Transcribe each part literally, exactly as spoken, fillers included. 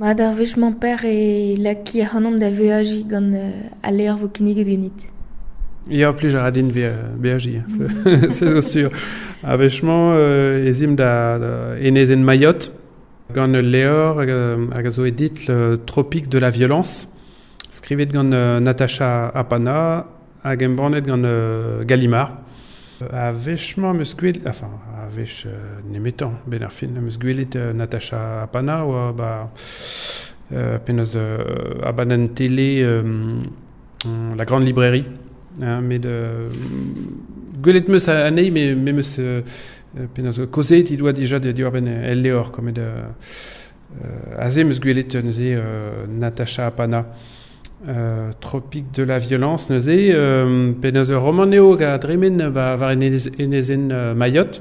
Rad ar vech mon père e laki ar hanom da V A J gant uh, a leer vo kinniget genit. Ja, plus a radin V A J, c'est sûr. A vechman euh, ezim da, da enezen Mayotte gant leor hag a zo edit le Tropique de la violence, skrivet gant uh, Natacha Apana hag embannet gant uh, Gallimard. A vechman meus gwelet, enfin, a vech uh, nemetan, ben ar fin, meus gwelet uh, Natacha Apana, oa ba, uh, penaos uh, abanan télé um, um, la grande librairie, hein, mais de gwelet meus anei, mais mais meus uh, penaos kozet, il doit déjà de dire ben el leor, comme de uh, aze meus gwelet neuze uh, Natacha Apana. Euh, Tropique de la violence neuze euh, penaos ur roman neo ga dremen ba var enezen uh, Mayotte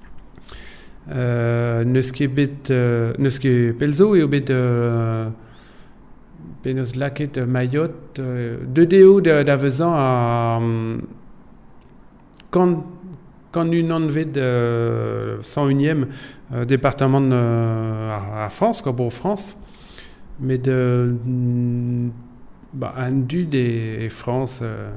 euh, neus ket bet uh, neus ket pelzo eo bet uh, penaos laket Mayotte uh, de deo da, da vezan a um, quand quand une envet de cent unième uh, département uh, à, à France quoi pour France mais de mm, bah, un du des France euh,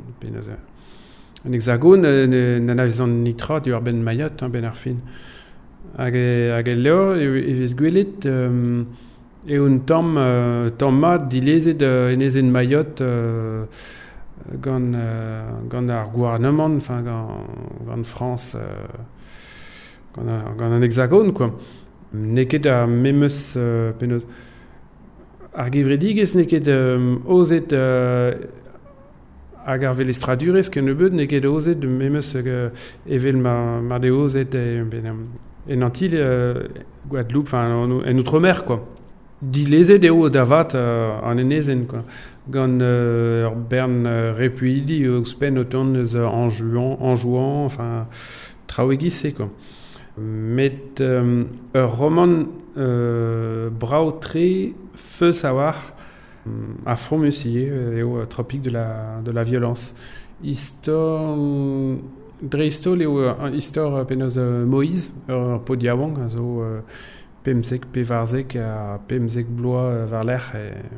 un hexagone n'en a besoin nitra du ben Mayotte hein, ben arfin hag hag leo e vez gwelet euh, e un tom euh, tommat dileze de enezen Mayotte euh, gant euh, gant ar gouvernement enfin gant gant France euh, gant, gant un hexagone quoi neket a memeus euh, penaos ar gevredigez n'eket euh, ozet euh, hag ar velestradurez ken ebeud n'eket ozet de memeus euh, evel mar, mar de ozet e, ben, en antil euh, Guadeloupe, enfin en, en outre-mer quoi. Dilezet eo davat euh, an enezen quoi. Gant euh, ur bern euh, repuidi eus pen o ton eus en jouant, en jouant, enfin traoegise quoi. Met euh, ur roman euh, brao tre feu savoir à Fromusier et au Tropique de la de la violence. Histoire dreistol et au histoire penaos Moïse ur podiawang zo pemzek pevarzek a pemzek bloa var l'er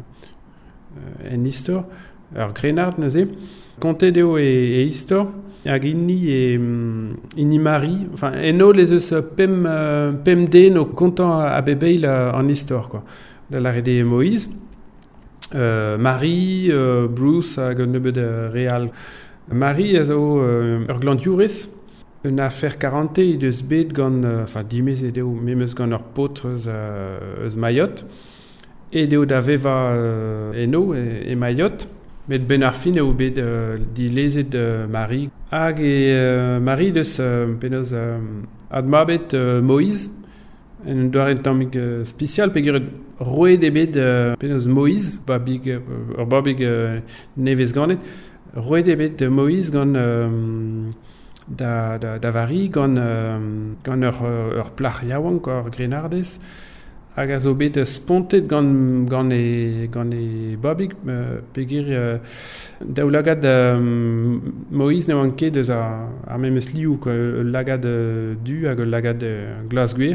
en histoire ur grenard neuze conte deo e, e histoire hag inni e inni mari enfin eno les eus pem uh, pem den o kontant a bebeil en histoire quoi de la rede Moïse euh, Marie euh, Bruce hag un nebeud real Marie a zo uh, ur glandiourez une affaire quarante e deus bet gant uh, enfin dimez e deo memeus gant ur potrez uh, eus Mayotte e deo da veva uh, eno e, e Mayotte met ben ar fin eo bet uh, dilezet de Marie hag e uh, Marie deus uh, penaos uh, admabet uh, Moïse en doare tammig uh, spécial peogwir roet ebet uh, penaos Moïse babig uh, ur babig uh, nevez ganet roet ebet uh, Moïse gant uh, da, da, da vari gant uh, gant ur, ur plach yaouan ur grenardez hag a zo bet spontet gant, gant, e, gant e babig uh, peogwir uh, daou lagad uh, Moïse ne oan ket eus ar, ar memeus liou quoi, lagad uh, du hag lagad uh, glas gwir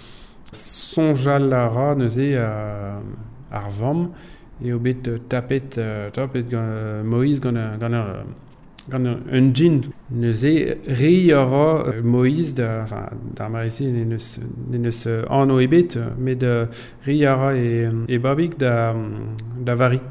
sonjal a ra neuze uh, ar vamm eo bet uh, tapet uh, tapet gant uh, Moïse gant, uh, gant uh, gant un djin neuze rei a ra uh, Moïse da, enfin, d'ar marisi ne neus, ne neus uh, anno ebet met de rei a ra e, e babig da, da vari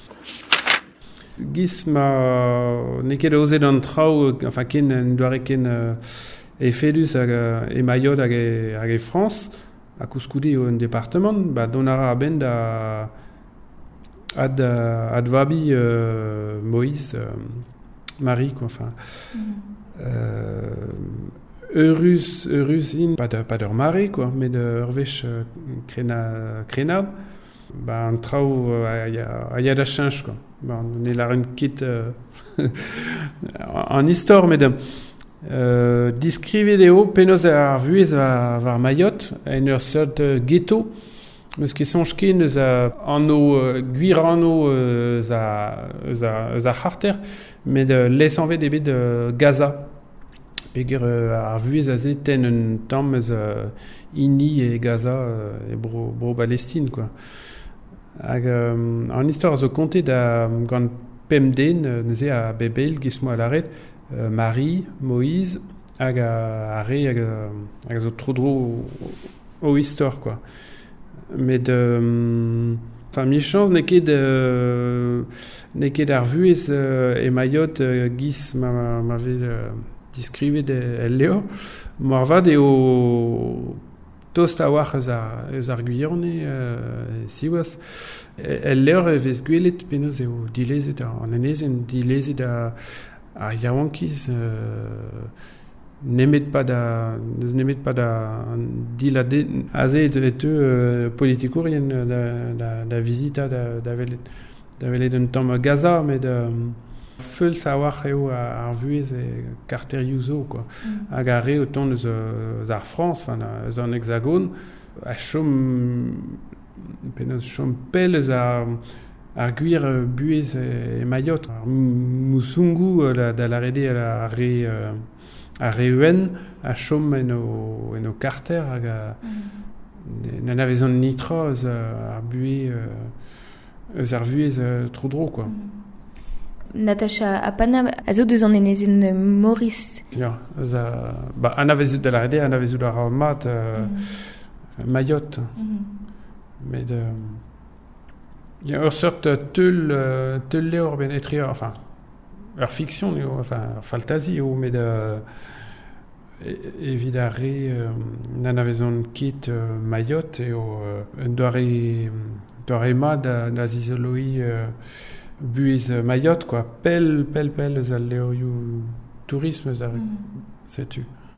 giz ma neket ozet an trao enfin ken en doare ken uh, e fedus hag e Mayotte hag e, hag e France a kouskoude o un département ba donara a ben da ad, ad vabi uh, Moïse uh, Marie quoi enfin mm. euh, Eurus Eurus in pas de pas d'ur mare quoi mais de urvech uh, krena krenad ba an trao a uh, ya da change quoi ba ne la ren kit uh, en histoire mais de euh, discrivet eo penaos ar vuez war, war Mayotte en ur seurt uh, ghetto meus ket sonj ken eus a anno uh, gwir anno uh, eus a eus a eus a harter met de lesanvet ebet de Gaza peger euh, ar vuez a zet ten un tamm eus euh, Ini et Gaza euh, e bro, bro Palestine, quoi. Hag euh, an istor a zo kontet da gant pem den, euh, neuze a bebel gismo a laret, euh, Marie, Moïse, hag a, a re hag a, hag a zo tro-dro o, o istor, quoi. Met euh, enfin, mi chans ne ket euh, ne ket ar vuez euh, e maiot euh, gis ma, ma vez euh, diskrivet el leo, mar vad eo tost a war eus ar, eus ar gwirne euh, siwas. El leo e vez gwelet penaos eo dilezet an enezen dilezet a, a yaouankiz euh, nemet pa da neus nemet pa da dilade aze et et euh, politikourien da da da visita da da velet da velet un tamm Gaza mais de feul savoir eo ar vuez e karterioù quoi. Mm. Hag a re autant eus eus ar France, enfin eus an hexagone a chom penaos chom pel eus ar ar gwir buez e Mayotte, ar moussoungou da la rede a re euh, a reuen a chom en o, en o karter hag a mm. n'en avezon nitra eus ar bue euh, eus ar vuez euh, tro-dro, quoi. Mm. Natacha, a pana a zo deus an enezen Maurice. Ja, eus a, ba, an avezut da la rede, an avezut ar mat euh, mm. Mayotte. Mm. Met de... Il y a ur sort teul, euh, teul leo ben etrior, enfin, ur fiction, enfin, ur fantasy, mais de... Evit a re euh, n'an avezon ket euh, Mayotte eo euh, doare doare ma da, da zizoloi euh, buez Mayotte, quoi. Pel, pel, pel eus al leorioù tourisme, mm. setu.